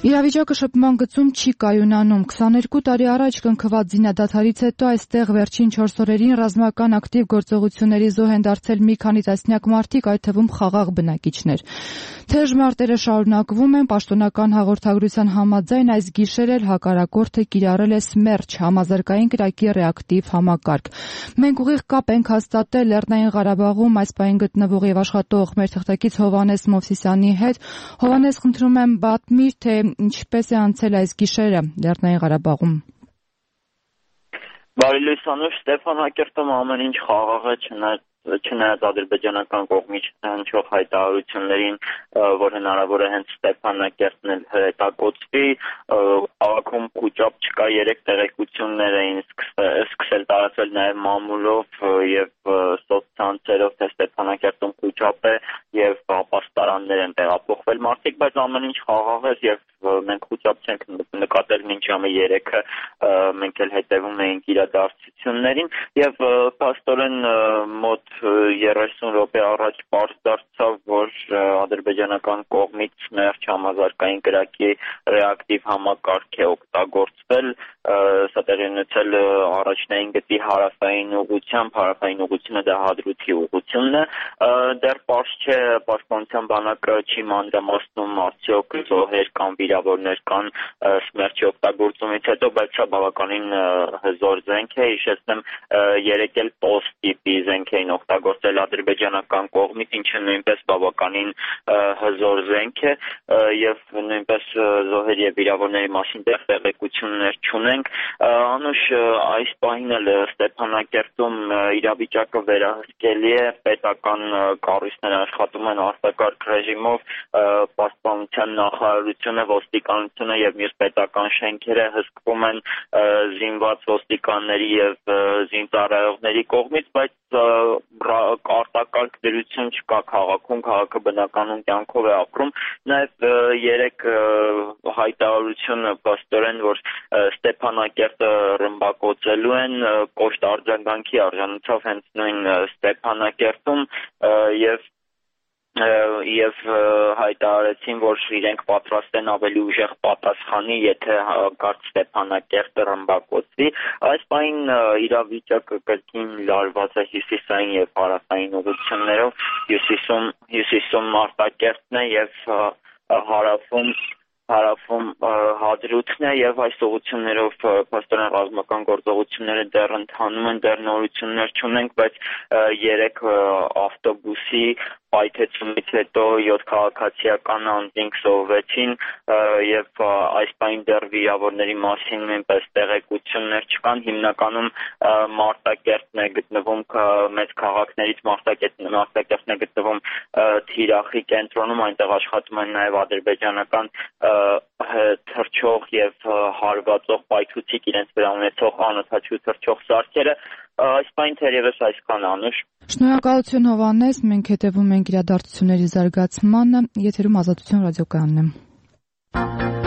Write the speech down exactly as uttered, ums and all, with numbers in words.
Իրավիճակը շփման գծում չի կայունանում։ քսաներկու տարի առաջ կնքված զինադադարից հետո այստեղ վերջին չորս օրերին ռազմական ակտիվ գործողությունների զոհ են դարձել մի քանի տասնյակ մարդիկ, այդ թվում խաղաղ բնակիչներ։ Թեժ մարտերը շարունակվում են, պաշտոնական հաղորդագրության համաձայն այս գիշեր էլ հակառակորդը կիրառել է Սմերչ համազարգային կրակի ռեակտիվ համակարգ։ Մենք ուղիղ կապ ենք հաստատել Լեռնային Ղարաբաղում այս պահին գտնվող եւ աշխատող մեր թղթակից Հովհաննես Մովսիսյանի հետ։ Հովհաննես, խնդրում եմ պատմիր, թե ինչպես է անցել այս գիշերը Լեռնային Ղարաբաղում։ Բարի լույս Անուշ, Ստեփանակերտում ամեն ինչ խաղաղ է, չնայած ադրբեջանական կողմից հնչող հայտարարություններին, որ հնարավոր է հենց Ստեփանակերտն էլ հրետակոծվի, քաղաքում խուճապ չկա, երեք տեղեկություններ էին սկսել տարածվել նաև մամուլով եւ սոցցանցերով, թե Ստեփանակերտում խուճապ է եւ ապաստարաններ են տեղափոխվել մարդիկ, բայց ամեն ինչ խաղաղ է եւ մենք խուճապ չենք նկատել մինչ ժամը երեքը, մենք էլ հետևում էինք իրադարձություններին եւ փաստորեն մոտ երեսուն րոպե առաջ պարզ դարձավ, որ ադրբեջանական կողմից Սմերչ համազարգային կրակի ռեակտիվ համակարգ է օգտագործվել, սա տեղի ունեցել առաջնային գծի հարավային ուղղությամբ, հարավային ուղղությունը դա Հադրութի ուղղությունն է, դեռ պարզ չէ, պաշտպանության բանակը չի մանրամասնում արդյոք զոհեր կամ վիրավորներ կան Սմերչի օգտագործումից հետո, բայց սա բավականին հզոր զենք է, հիշեցնեմ, երեք էլ պոստ տիպի զենք էին օգտագործել ադրբեջանական կողմից, ինչը նույնպես բավականին հզոր զենք է եւ նույնպես զոհերի եւ վիրավորների մասին տեղեկություններ չունենք։ Անուշ, այս պահին էլ Ստեփանակերտում իրավիճակը վերահսկելի է, պետական կառույցները աշխատում են արտակարգ ռեժիմով, պաշտպանության նախարարությունը, ոստիկանությունը եւ մյուս պետական շենքերը հսկվում են զինված ոստիկանների եւ զինծառայողների կողմից, բայց արտակարգ դրություն չկա քաղաքում, քաղաքը բնականon կյանքով է ապրում, նաեւ երեք հայտարարությունը փաստորեն, որ Ստեփանակերտը ռմբակոծելու են, կոշտ արձագանքի արժանացավ հենց նույն Ստեփանակերտում եւ եւ հայտարարեցին, որ իրենք պատրաստ են ավելի ուժեղ պատասխանի, եթե հանկարծ Ստեփանակերտը ռմբակոծվի։ Այս պահին իրավիճակը կրկին լարված է հյուսիսային եւ հարավային ուղղություններով, հյուսիսում հյուսիսում Մարտակերտն է եւ հարավում հարավում Հադրութն է եւ այս ուղղություններով փաստորեն ռազմական գործողությունները դեռ ընթանում են, դեռ նորություններ չունենք, բայց երեք ավտոբուսի պայթեցումից հետո յոթ քաղաքացիական անձինք զոհվեցին եւ այս պահին դեռ վիրավորների մասին նույնպես տեղեկություններ չկան, հիմնականում Մարտակերտն է գտնվում մեծ քաղաքներից, Մարտակերտն Մարտակերտն է գտնվում Թիրախի կենտրոնում, այնտեղ աշխատում են նաեւ ադրբեջանական թռչող եւ հարվածող պայթուցիկ իրենց վրա ունեցող անօդաչու թռչող սարքերը։ Այս պահին թերևս այսքան, Անուշ։ Շնորհակալություն Հովհաննես, մենք հետևում ենք իրադարձությունների զարգացմանը, եթերում Ազատություն ռադիոկայանն է։